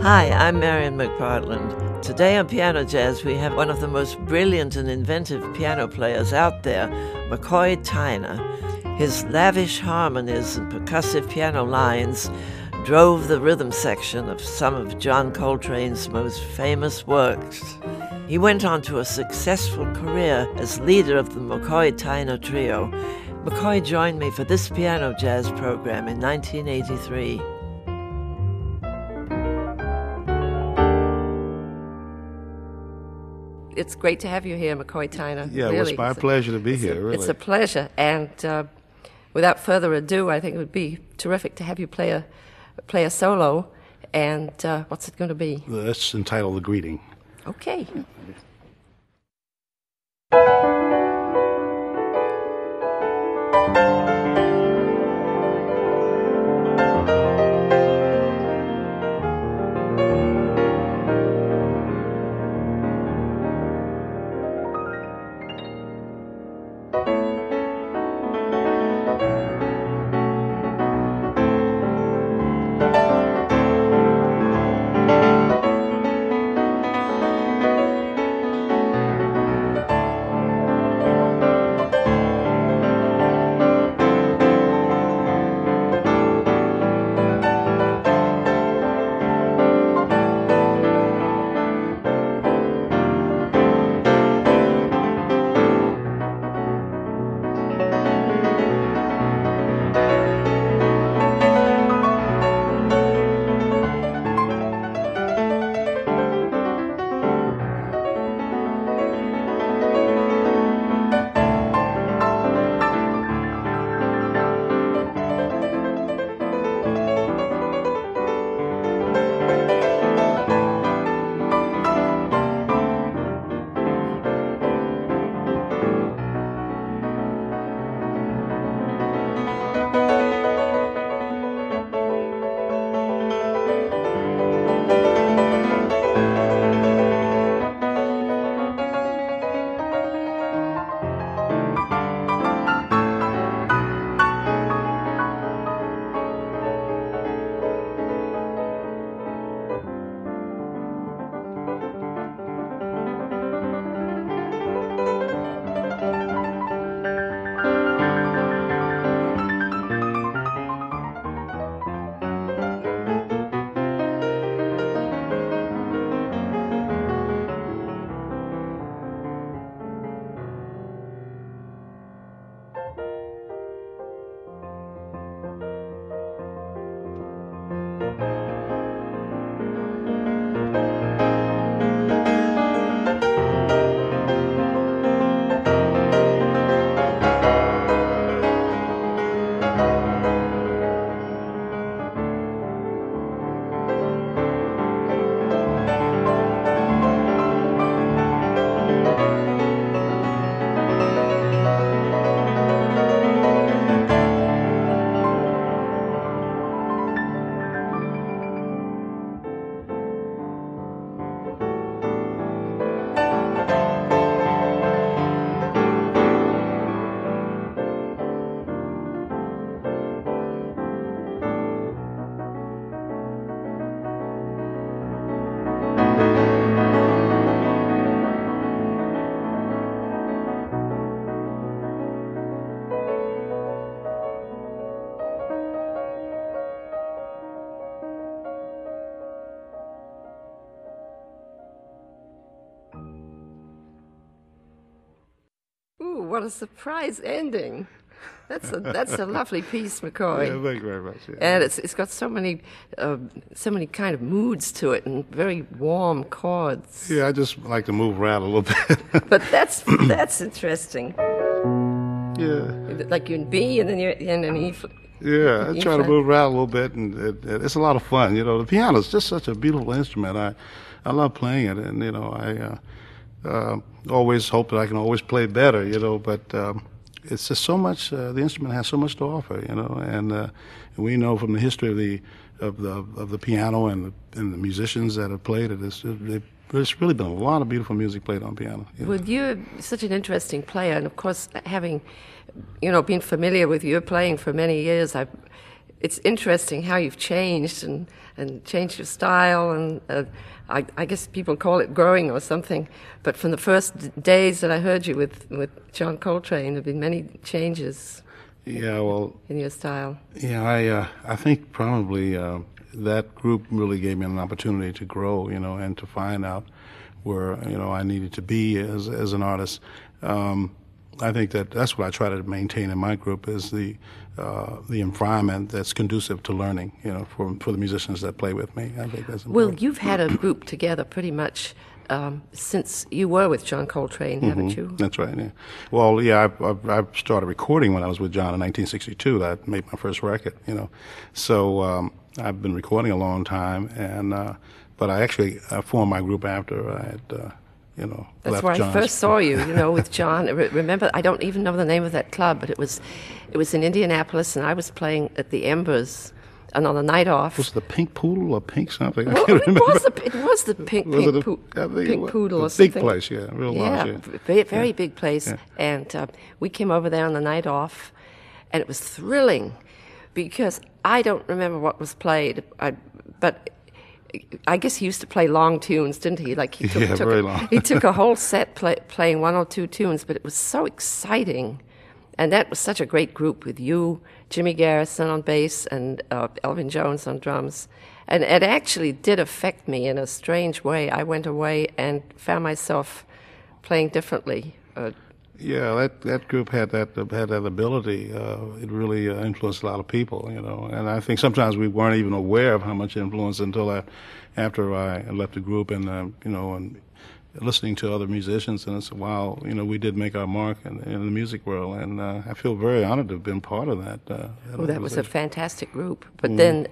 Hi, I'm Marian McPartland. Today on Piano Jazz, we have one of the most brilliant and inventive piano players out there, McCoy Tyner. His lavish harmonies and percussive piano lines drove the rhythm section of some of John Coltrane's most famous works. He went on to a successful career as leader of the McCoy Tyner Trio. McCoy joined me for this Piano Jazz program in 1983. It's great to have you here, McCoy Tyner. Yeah, really. Well, it's my pleasure to be here, really. It's a pleasure, and without further ado, I think it would be terrific to have you play a solo, and what's it going to be? It's entitled The Greeting. Okay. Ooh, what a surprise ending. That's a lovely piece, McCoy. Yeah, thank you very much. Yeah. And it's got so many kind of moods to it and very warm chords. Yeah, I just like to move around a little bit. But that's interesting. Yeah. Like you're in B and then you're in an E. Yeah, I try to move around a little bit, and it's a lot of fun. You know, the piano is just such a beautiful instrument. I love playing it, and you know, I always hope that I can always play better. You know, but it's just so much. The instrument has so much to offer. You know, and we know from the history of the piano and the musicians that have played it, there's really been a lot of beautiful music played on piano. You know? Well, you're such an interesting player, and of course, having been familiar with your playing for many years, it's interesting how you've changed and changed your style, and I guess people call it growing or something. But from the first days that I heard you with John Coltrane, there have been many changes. Yeah, well, in your style. Yeah, I think probably that group really gave me an opportunity to grow, and to find out where I needed to be as an artist. I think that's what I try to maintain in my group is the environment that's conducive to learning, for the musicians that play with me. I think that's important. Well, you've had a group together pretty much since you were with John Coltrane, haven't you? That's right, yeah. Well, yeah, I started recording when I was with John in 1962. I made my first record, So I've been recording a long time, and but I actually formed my group after I had, That's left where John's. I first saw you, with John. Remember, I don't even know the name of that club, but it was in Indianapolis, and I was playing at the Embers, and on a night off. Was it the Pink Poodle or Pink something? Well, I can't remember. it was the Pink Poodle or big something. place, yeah, real large. Very big place. Yeah. And we came over there on the night off, and it was thrilling because I don't remember what was played, but I guess he used to play long tunes, didn't he? Like he took very long. He took a whole set playing one or two tunes, but it was so exciting. And that was such a great group with you, Jimmy Garrison on bass, and Elvin Jones on drums. And it actually did affect me in a strange way. I went away and found myself playing differently. Yeah, that group had that ability. It really influenced a lot of people, And I think sometimes we weren't even aware of how much influence until after I left the group, and and listening to other musicians, and it's wow, we did make our mark in the music world, and I feel very honored to have been part of that. That was a fantastic group. But then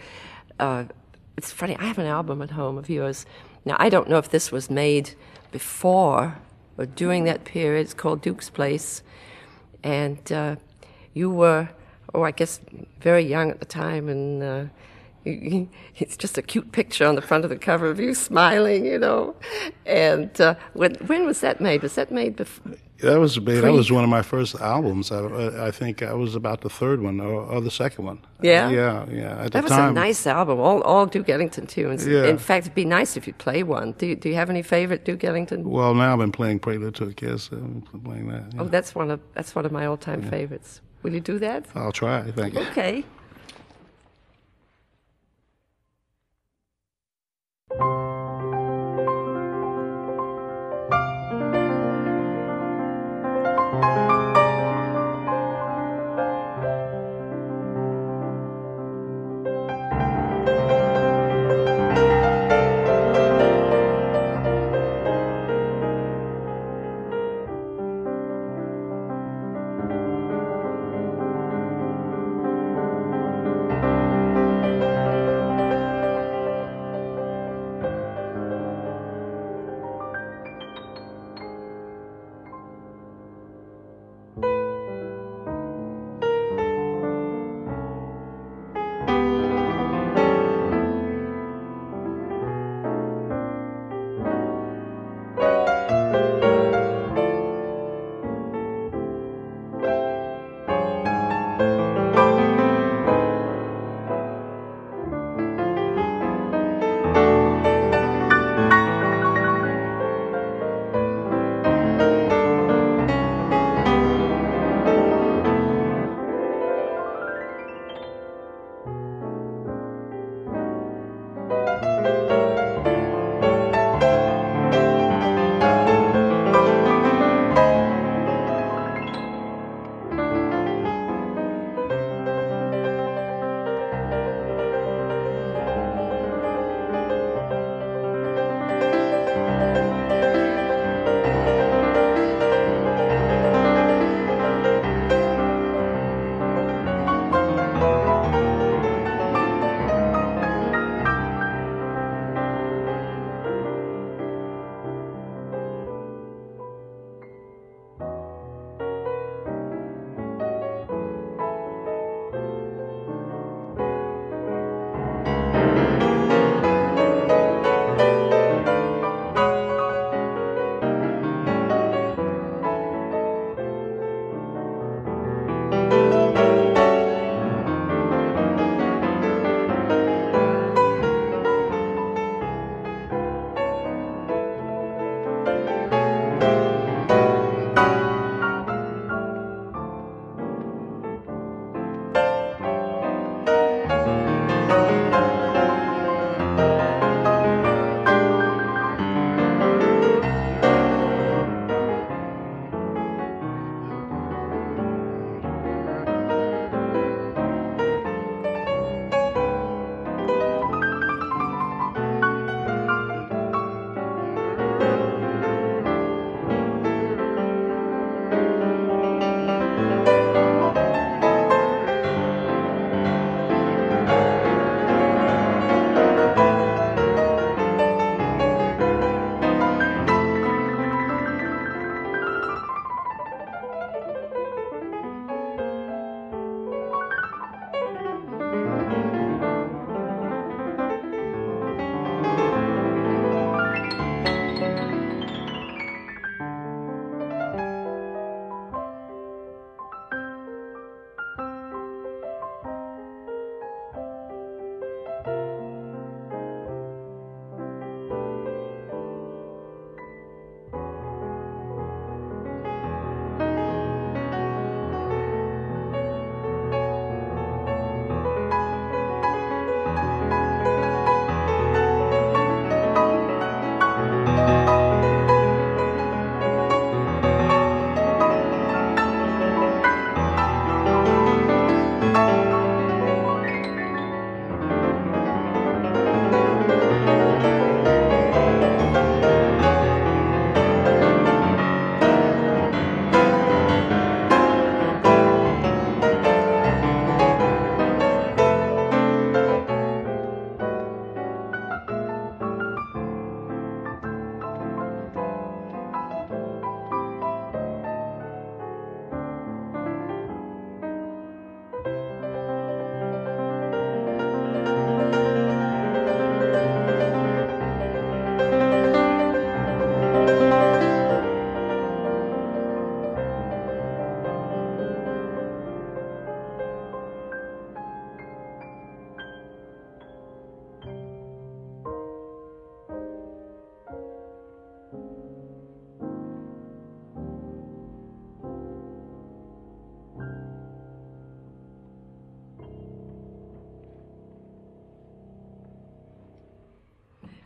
it's funny. I have an album at home of yours. Now I don't know if this was made before or during that period. It's called Duke's Place, and you were, I guess, very young at the time, and it's just a cute picture on the front of the cover of you smiling, And when was that made? Was that made before? That was made. That was one of my first albums. I think I was about the third one or the second one. Yeah, yeah. At that was time, a nice album. All Duke Ellington tunes. Yeah. In fact, it'd be nice if you'd play one. Do you have any favorite Duke Ellington? Well, now I've been playing Prelude to a Kiss. I've been playing that. Yeah. Oh, that's one of my all-time favorites. Will you do that? I'll try. Thank you. Okay.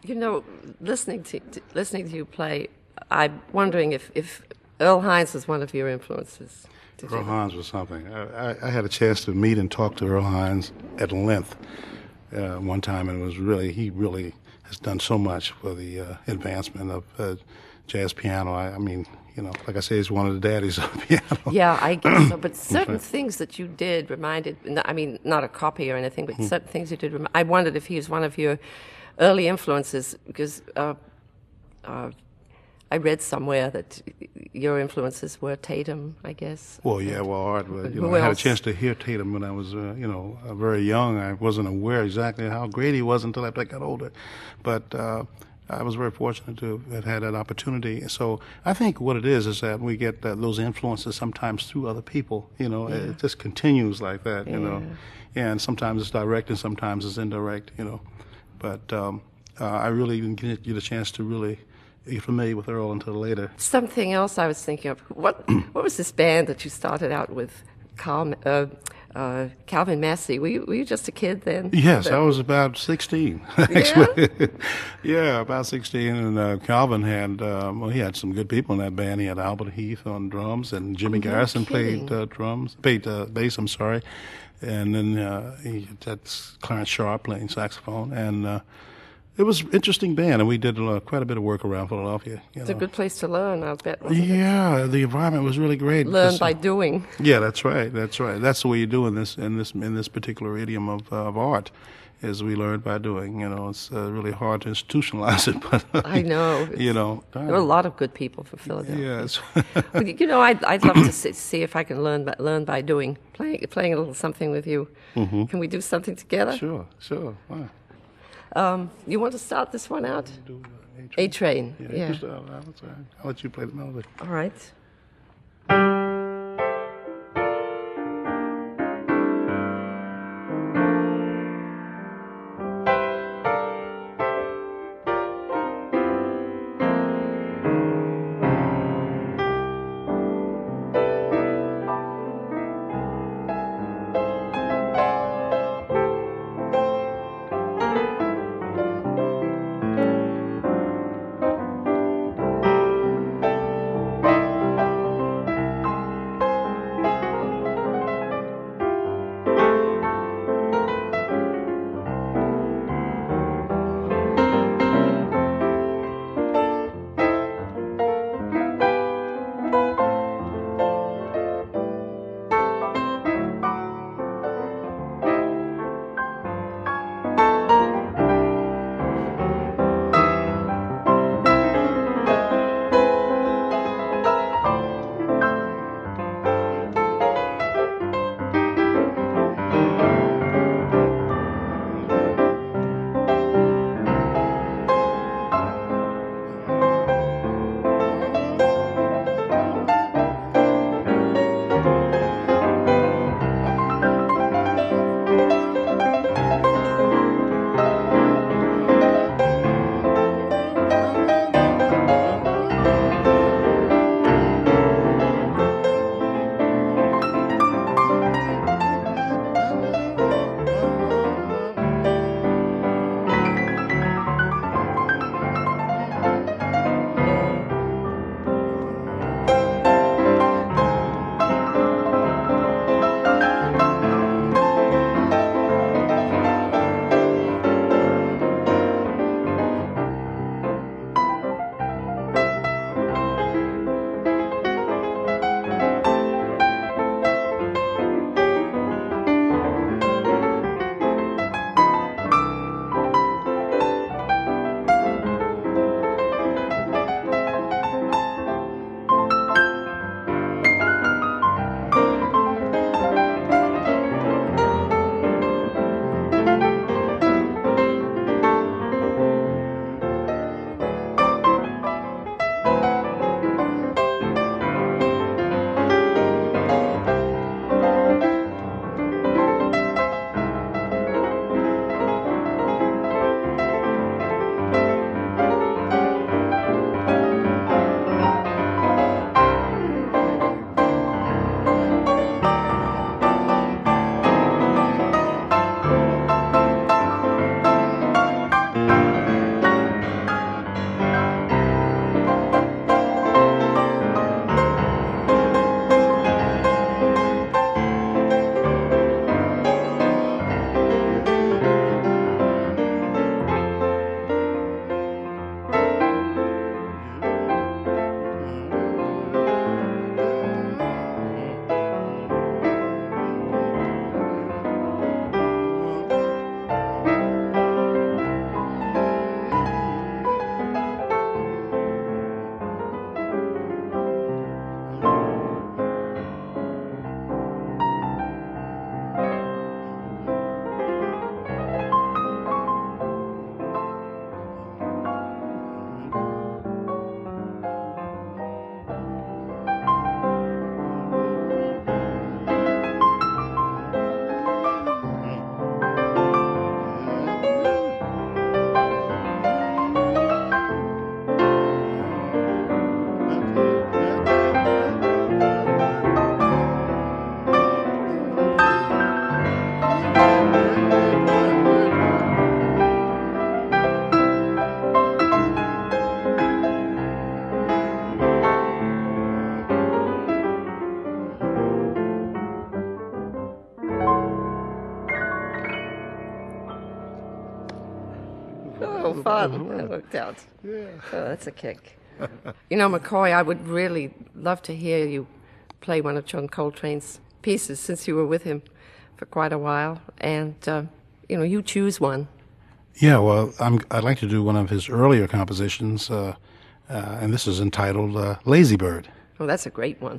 You know, listening to you play, I'm wondering if Earl Hines was one of your influences. Earl Hines was something. I had a chance to meet and talk to Earl Hines at length one time, and he really has done so much for the advancement of jazz piano. I mean, like I say, he's one of the daddies of piano. Yeah, I guess so. But certain things that you did reminded, I mean, not a copy or anything, but certain things you did. I wondered if he was one of your early influences, because I read somewhere that your influences were Tatum, I guess. Well, yeah, Art. Who I had a else? chance to hear Tatum when I was, very young. I wasn't aware exactly how great he was until after I got older. But I was very fortunate to have had that opportunity. So I think what it is that we get those influences sometimes through other people. It just continues like that, And sometimes it's direct and sometimes it's indirect, But I really didn't get a chance to really get familiar with Earl until later. Something else I was thinking of. What was this band that you started out with, Calvin Massey? Were you just a kid then? Yes, I was about 16, actually. Yeah, about 16. And Calvin had, he had some good people in that band. He had Albert Heath on drums, and Jimmy Garrison played bass, I'm sorry. And then that's Clarence Sharp playing saxophone. And it was an interesting band, and we did quite a bit of work around Philadelphia. It's a good place to learn, I'll bet. Yeah, the environment was really great. Learn by doing. Yeah, that's right. That's the way you do in this particular idiom of art, is we learn by doing. It's really hard to institutionalize it, but I know. There were a lot of good people from Philadelphia. Yes. I'd love to see if I can learn by doing, playing a little something with you. Mm-hmm. Can we do something together? Sure. Wow. You want to start this one out? Do A-Train. Yeah. I'll let you play the melody. All right. Oh, fun. That worked out. Yeah. Oh, that's a kick. You know, McCoy, I would really love to hear you play one of John Coltrane's pieces since you were with him for quite a while. And, you choose one. Yeah, well, I'd like to do one of his earlier compositions, and this is entitled Lazy Bird. Oh, that's a great one.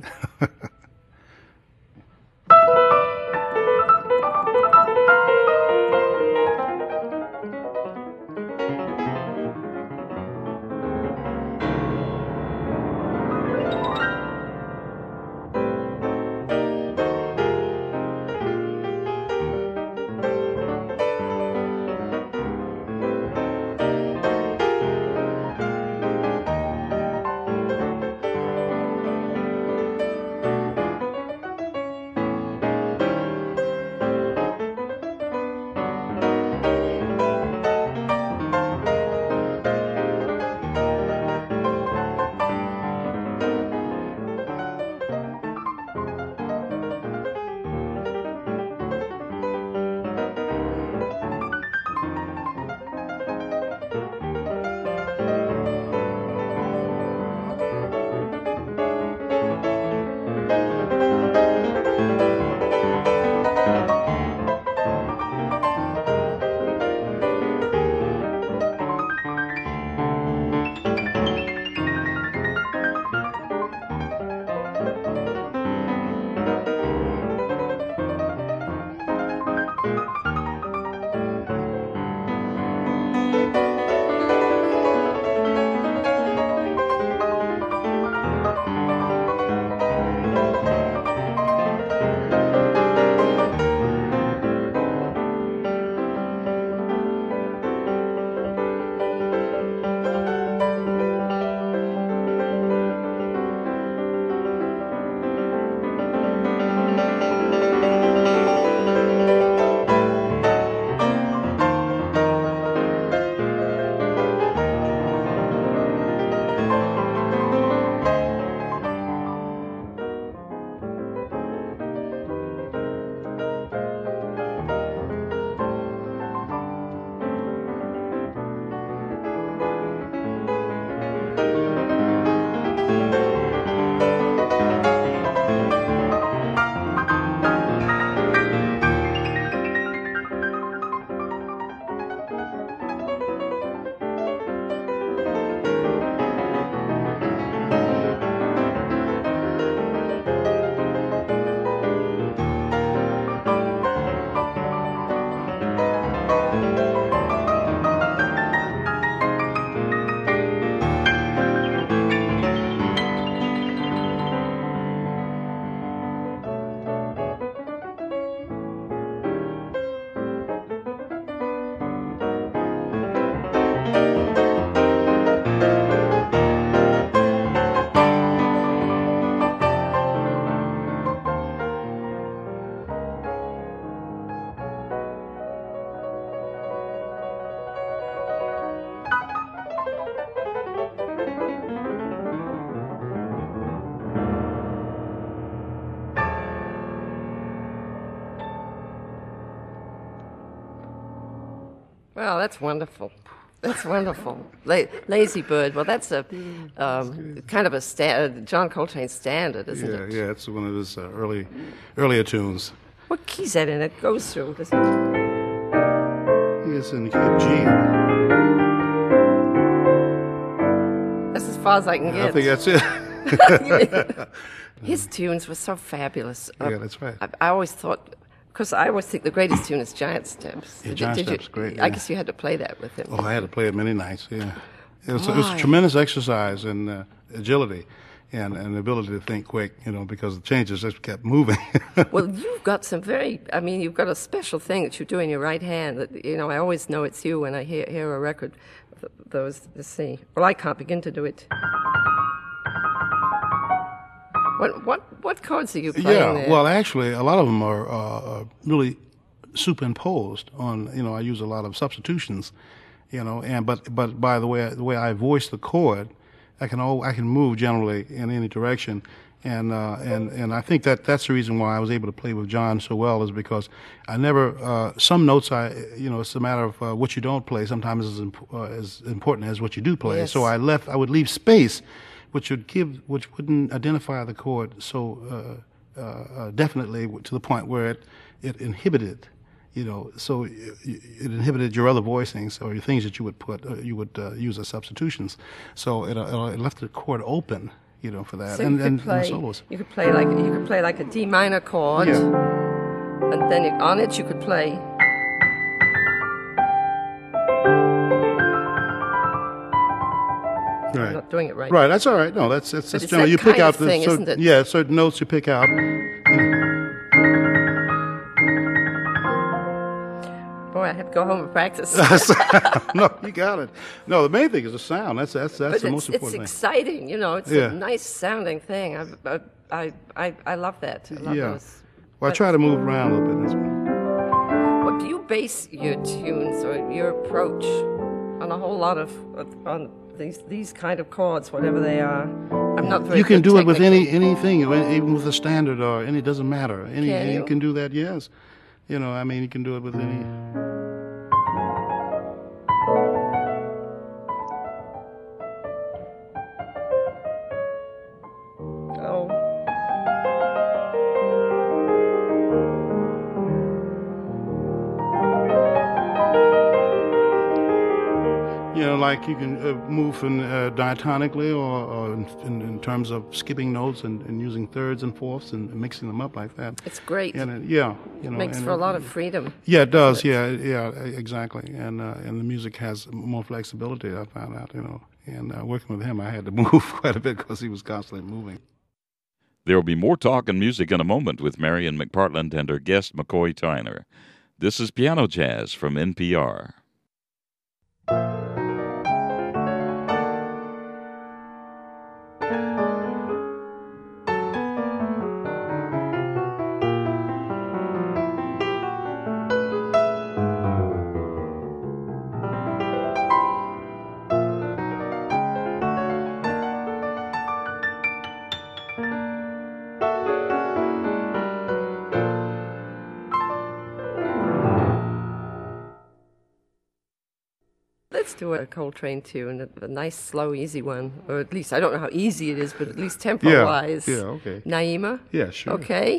Well, that's wonderful. That's wonderful. Lazy Bird. Well, that's a kind of a John Coltrane standard, isn't it? Yeah, it's one of his earlier tunes. What key's that in? It goes through. It's in the key of G. That's as far as I can get. I think that's it. His tunes were so fabulous. Yeah, that's right. I always thought, because I always think the greatest tune is Giant Steps. Yeah, Giant Steps, great. Yeah. I guess you had to play that with him. Oh, I had to play it many nights. Yeah, it was a tremendous exercise in agility and the ability to think quick. Because the changes just kept moving. Well, you've got you've got a special thing that you do in your right hand. That I always know it's you when I hear a record. Those, let's see. Well, I can't begin to do it. What chords are you playing there? Well, actually, a lot of them are really superimposed on. I use a lot of substitutions. And but by the way I voice the chord, I can move generally in any direction. And I think that's the reason why I was able to play with John so well, is because I never some notes it's a matter of what you don't play sometimes is as important as what you do play. Yes. So I would leave space, which wouldn't identify the chord so definitely to the point where it inhibited. So it inhibited your other voicings or your things that you would use as substitutions. So it left the chord open. For that, So and play, the solos. You could play like a D minor chord, and then on it you could play. Right. I'm not doing it right. Right, that's all right. No, that's it's generally you that pick kind out of thing, isn't it? Yeah, certain notes you pick out. Boy, I have to go home and practice. No, you got it. No, the main thing is the sound. That's But the most important it's thing. exciting, It's a nice sounding thing. I love that. I love those. Well, I try to move around a little bit. What do you base your tunes or your approach on? A whole lot of on these kind of chords, whatever they are. I'm not very. You can good do it with technically. anything, even with a standard or any. It doesn't matter. Can you? You can do that. Yes. You can do it with any. Oh. Like you can move diatonically or in terms of skipping notes and using thirds and fourths and mixing them up like that. It's great. And it makes for a lot of freedom. Yeah, it does. Yeah, exactly. And the music has more flexibility. I found out, And working with him, I had to move quite a bit because he was constantly moving. There will be more talk and music in a moment with Marion McPartland and her guest McCoy Tyner. This is Piano Jazz from NPR. Let's do a Coltrane tune, a nice, slow, easy one. Or at least, I don't know how easy it is, but at least tempo-wise. Yeah, okay. Naima? Yeah, sure. Okay.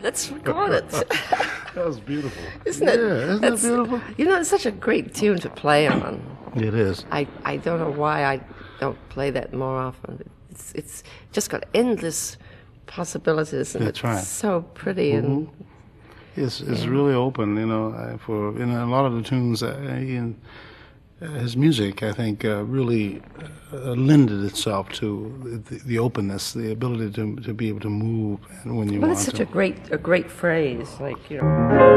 let's record it. That was beautiful. Isn't it? Yeah, isn't it beautiful? You know, it's such a great tune to play on. It is. I don't know why I don't play that more often. It's just got endless possibilities, and That's it's right. so pretty and It's really open, you know. For a lot of the tunes, his music, I think, really lended itself to the openness, the ability to be able to move when you well, want it's such to. a great phrase, like you know.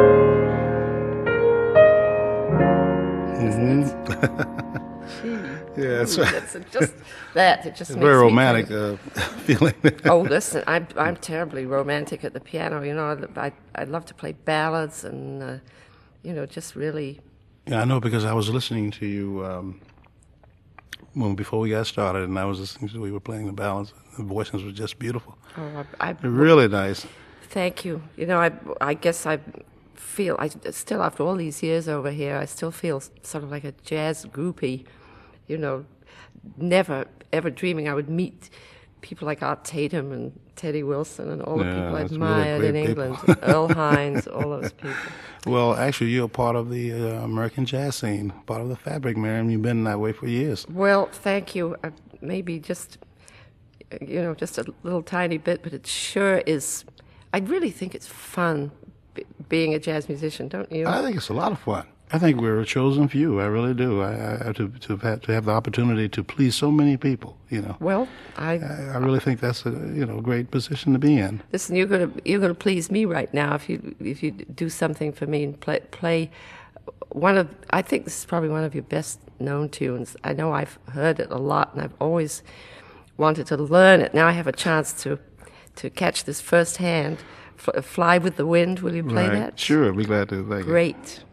Yeah, it's right. It's just that. It just It's makes very me romantic think- feeling. Oh, listen, I'm terribly romantic at the piano. You know, I love to play ballads and you know, just really. Yeah, I know because I was listening to you before we got started, and I was listening to we were playing the ballads. The voices were just beautiful. Oh, I Really nice. thank you. You know, I guess I feel I still after all these years over here, I still feel sort of like a jazz groupie. You know, never ever dreaming I would meet people like Art Tatum and Teddy Wilson and all the Yeah, people I that's really admired in great England, people. Earl Hines, all those people. Well, actually, you're part of the American jazz scene, part of the fabric, Miriam. You've been that way for years. Well, thank you. Maybe just, you know, just a little tiny bit, but it sure is. I really think it's fun being a jazz musician, don't you? I think it's a lot of fun. I think we're a chosen few. I really do. To have the opportunity to please so many people, you know. Well, I really think that's a great position to be in. listen. You're gonna please me right now if you do something for me and play one of. I think this is probably one of your best known tunes. I know I've heard it a lot, and I've always wanted to learn it. Now I have a chance to catch this firsthand. Fly with the Wind. Will you play Right. that? Sure, I'd be glad to. Thank you. Great.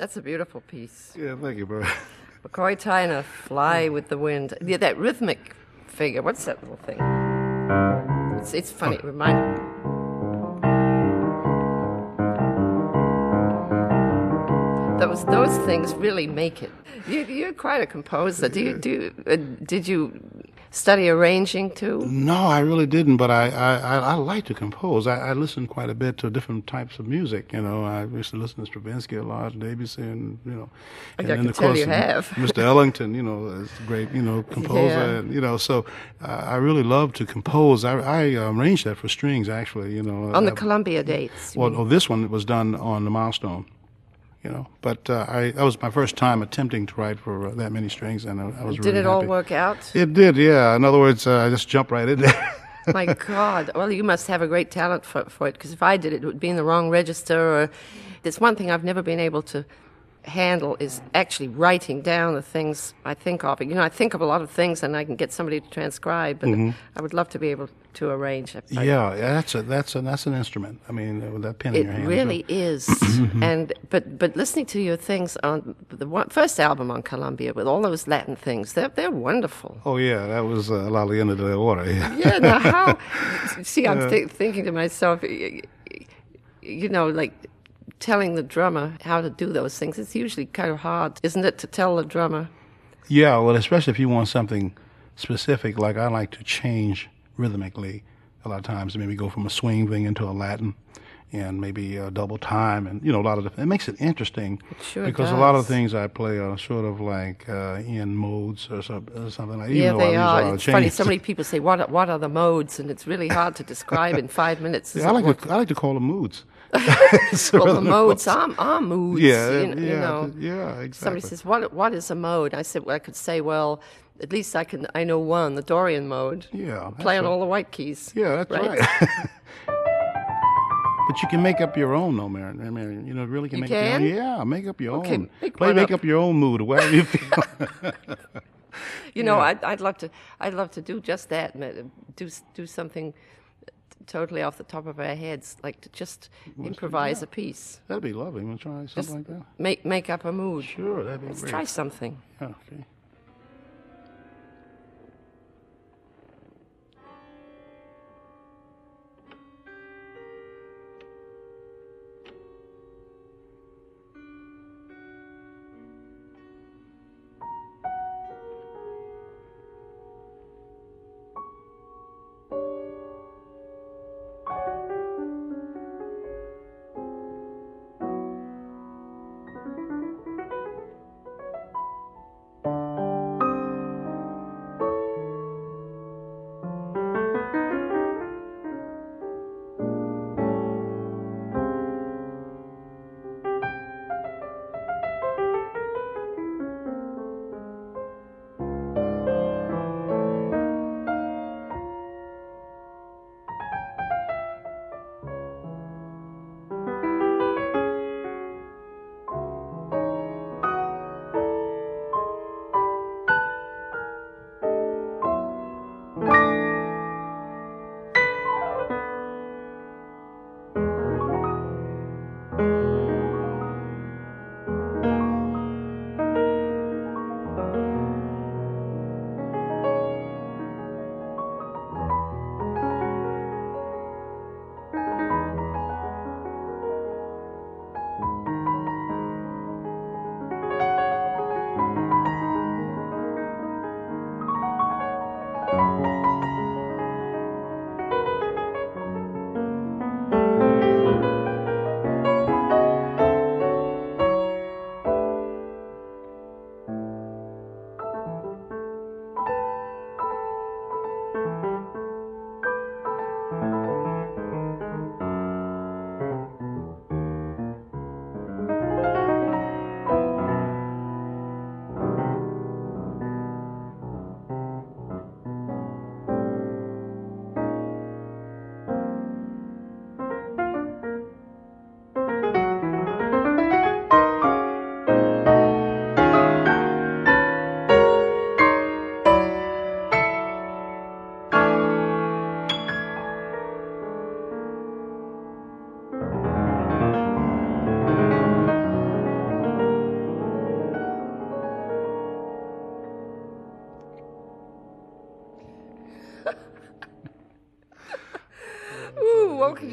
That's a beautiful piece. Yeah, thank you, bro. McCoy Tyner, Fly with the Wind. Yeah, that rhythmic figure. What's that little thing? It's funny. It reminds me. Those things really make it. You're quite a composer. Did you study arranging too? No, I really didn't, but I like to compose. I listen quite a bit to different types of music. You know, I used to listen to Stravinsky a lot, Debussy, and I and can then of tell course you have. Mr. Ellington. You know, is a great composer, Yeah. and so I really love to compose. I arranged that for strings actually. On the Columbia dates. Well, this one was done on the Milestone. But that was my first time attempting to write for that many strings, and I was really Did it all happy. work out? It did, yeah. In other words, I just jumped right in there. My God. Well, you must have a great talent for it, because if I did it, it would be in the wrong register. Or there's one thing I've never been able to handle is actually writing down the things I think of. I think of a lot of things, and I can get somebody to transcribe, but I would love to be able to arrange it. Yeah, that's an instrument. I mean, with that pen in It your hand. really is. And but listening to your things on the first album on Columbia with all those Latin things, they're wonderful. Oh yeah, that was La Leyenda de Oro. Yeah. Yeah. Now how? See, I'm thinking to myself, like telling the drummer how to do those things. It's usually kind of hard, isn't it, to tell the drummer? Yeah, well, especially if you want something specific, like I like to change rhythmically a lot of times, maybe go from a swing thing into a Latin, and maybe a double time, and a lot of it makes it interesting. It sure because does. a lot of things I play are sort of like in modes or something like. Yeah, even though I they use a are. lot of It's funny. changes. So many people say, "What are the modes?" And it's really hard to describe in 5 minutes. Yeah, I like to call them moods. Well, the modes are moods. Yeah, Yeah, exactly. Somebody says, "What is a mode?" I said, "Well, I could say, well, at least I know one, the Dorian mode. Yeah, Play on that's all the white keys. Yeah, that's right. But you can make up your own, though, Marion. You really can You make can? up your own. Yeah, make up your Okay, own. make Make up. up your own mood, whatever you feel. I'd love to do just that. Do something totally off the top of our heads, like to just improvise a piece. That'd be lovely. We'll try something Just like that. make up a mood. Sure, that'd be Let's great. try something. Yeah, okay.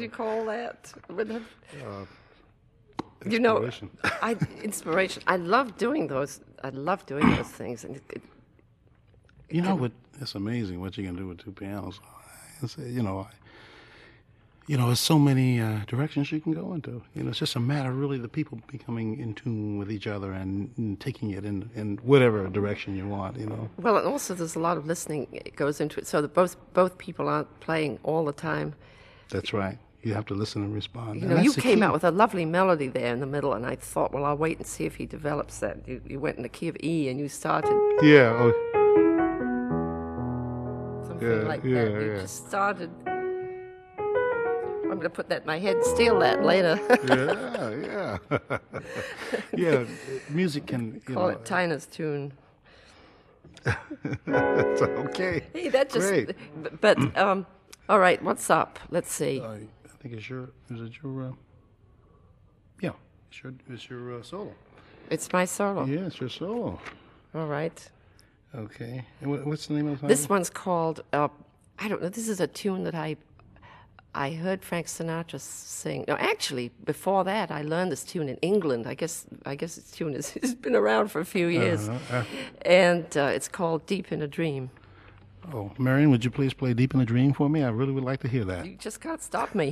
you call that? You Inspiration. know, inspiration. I love doing those. I love doing those things, and You know what? It's amazing what you can do with two pianos. There's so many directions you can go into. It's just a matter, really, the people becoming in tune with each other and taking it in whatever direction you want. Well, and also there's a lot of listening that goes into it, so that both people aren't playing all the time. That's right. You have to listen and respond. You came out with a lovely melody there in the middle, and I thought, well, I'll wait and see if he develops that. You went in the key of E, and you started. Yeah. Something like that. You just started. I'm going to put that in my head and steal that later. Yeah. Music can Call it Tyner's tune. It's okay. Hey, that just. Great. But all right, what's up? Let's see. I think it's your. Is it your? Yeah, it's your solo. It's my solo. Yeah, it's your solo. All right. Okay. And what's the name of the song? This one's called. I don't know. This is a tune that I heard Frank Sinatra sing. No, actually, before that, I learned this tune in England. I guess this tune has been around for a few years, and it's called "Deep in a Dream." Oh, Marion, would you please play "Deep in a Dream" for me? I really would like to hear that. You just can't stop me.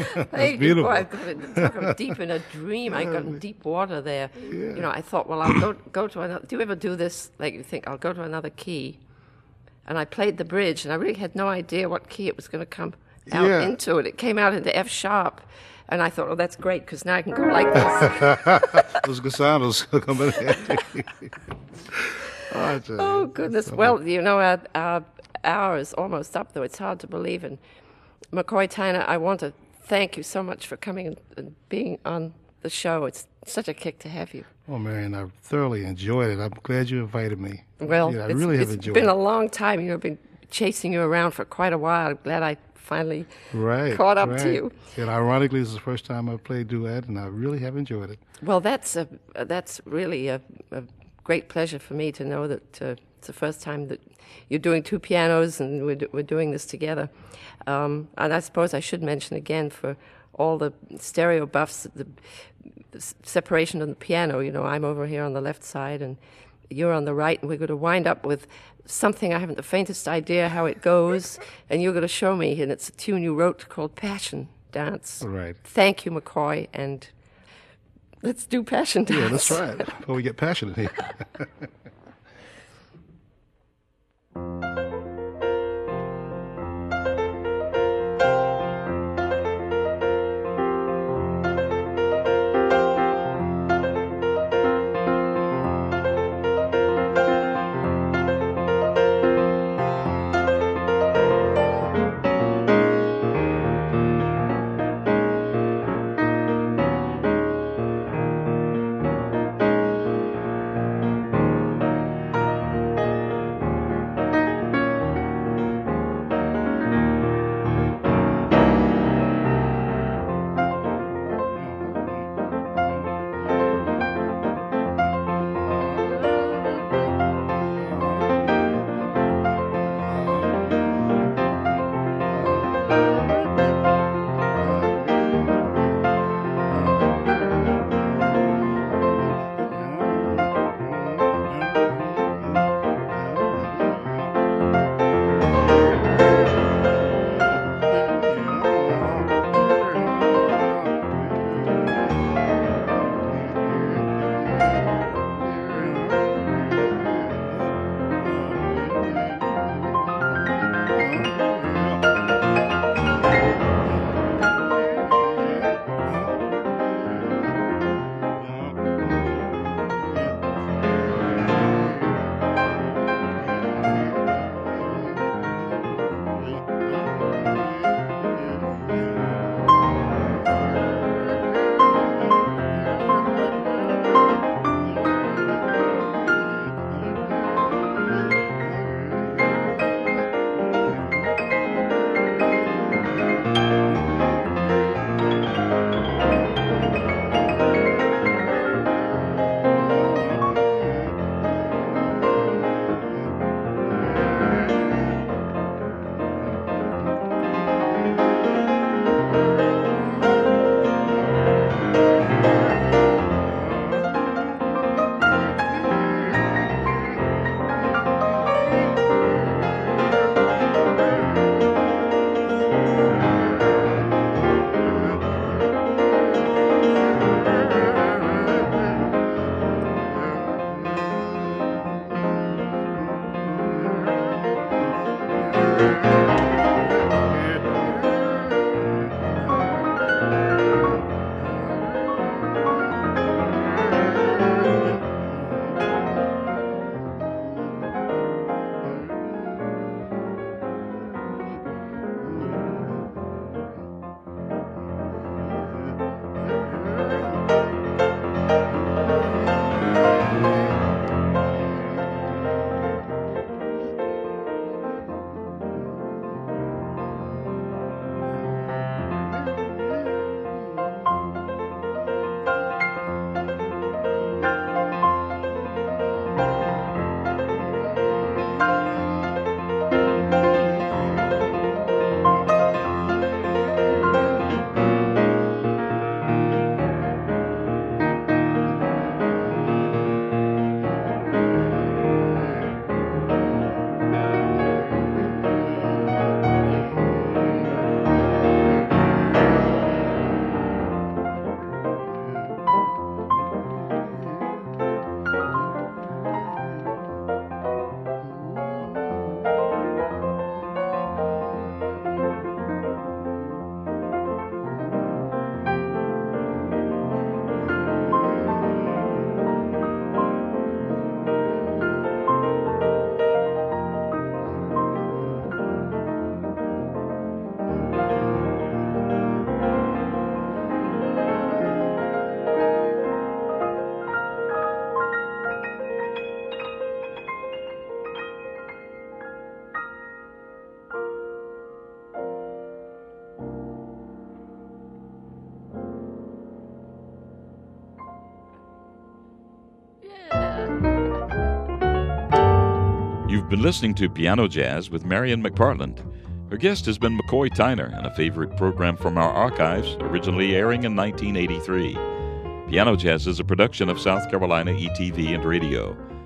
Hey, beautiful. boy, talk about deep in a dream. I got in deep water there. You know, I thought, well, I'll go to another. Do you ever do this? Like, you think, I'll go to another key. And I played the bridge, and I really had no idea what key it was going to come out into. It came out into F sharp. And I thought, oh, that's great, because now I can go like this. Those glossados coming in. Oh, goodness. Well, you know, our hour is almost up, though. It's hard to believe. And McCoy Tyner, I want to thank you so much for coming and being on the show. It's such a kick to have you. Well, Marion, I thoroughly enjoyed it. I'm glad you invited me. Well, I really have enjoyed it. It's been a long time. You know, I've been chasing you around for quite a while. I'm glad I finally caught up to you. And ironically, this is the first time I've played duet, and I really have enjoyed it. Well, that's really a great pleasure for me to know that it's the first time that you're doing two pianos and we're doing this together. And I suppose I should mention again for all the stereo buffs, the separation on the piano. You know, I'm over here on the left side and you're on the right, and we're going to wind up with something I haven't the faintest idea how it goes, and you're going to show me, and it's a tune you wrote called Passion Dance. Right. Thank you, McCoy, and let's do Passion Dance. Yeah, let's try it before we get passionate here. You've been listening to Piano Jazz with Marion McPartland. Her guest has been McCoy Tyner and a favorite program from our archives, originally airing in 1983. Piano Jazz is a production of South Carolina ETV and Radio.